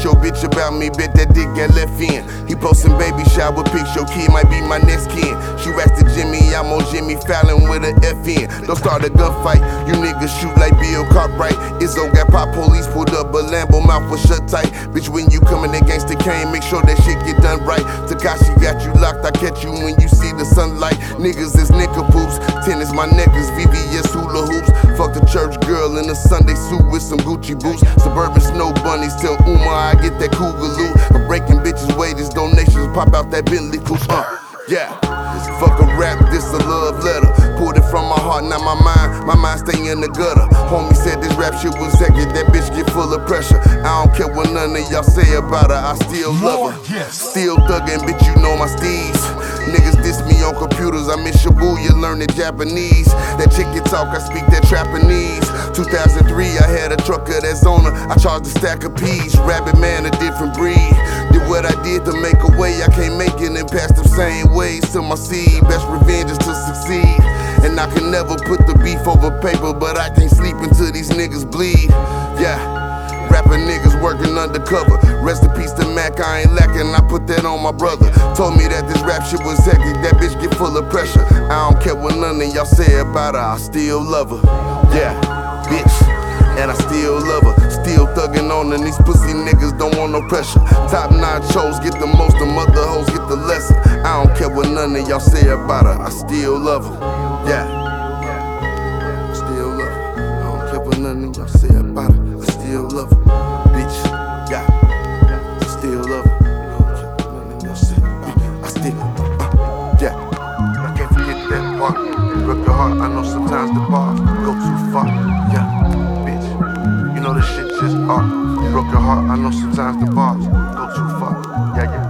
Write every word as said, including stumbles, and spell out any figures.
Ask your bitch about me, bet that dick got left in. He posting baby shower pics, your kid might be my next kin. She racks to Jimmy, I'm on Jimmy Fallon with a F in. Don't start a gunfight, you niggas shoot like Bill Cartwright. Izzo got pop, police pulled up, but Lambo mouth was shut tight. Bitch, when you coming against the cane, make sure that shit get done right. Takashi got you locked, I catch you when you see the sunlight. Niggas is poops, tennis, my neck is V V S hula hoops. Fuck the church girl in a Sunday suit with some Gucci boots. Suburban snow bunnies, tell Uma I get that cougar loot. I'm breaking bitches' wages, donations, pop out that Bentley coupe. Uh, yeah. Fuck a rap, this a love letter. Pulled it from my heart, not my mind. My mind stay in the gutter. Homie said this rap shit was second. That bitch get full of pressure. I don't care what none of y'all say about her. I still love her. Still thuggin', bitch, you know my steez. Niggas diss me on computers. I miss Shibuya learning Japanese. That chicken talk, I speak that Japanese. two thousand three, I had a trucker that's on her. I charged a stack of peas. Rabbit man, a different breed. Did what I did to make a way. I can't make it and pass the same ways to my seed. Best revenge is to succeed. And I can never put the beef over paper, but I can't sleep until these niggas bleed. Yeah, rapping niggas working undercover. Rest in peace to Mac, I ain't lacking, I put that on my brother. Told me that this rap shit was hectic, that bitch get full of pressure. I don't care what none of y'all say about her, I still love her. Yeah, bitch, and I still love her. Still thuggin' on her, these pussy niggas don't want no pressure. Top nine shows get the most, the mother hoes get the lesser. I don't care what none of y'all say about her, I still love her. Yeah, still love her. I don't care what none of y'all say about her, I still love her. Bitch, yeah, still love her. I don't care what none of y'all say, I still, uh, yeah. I can't forget that part. It broke your heart, I know sometimes the bars go too far. Yeah, bitch, you know this shit just art. It broke your heart, I know sometimes the bars go too far. Yeah, yeah.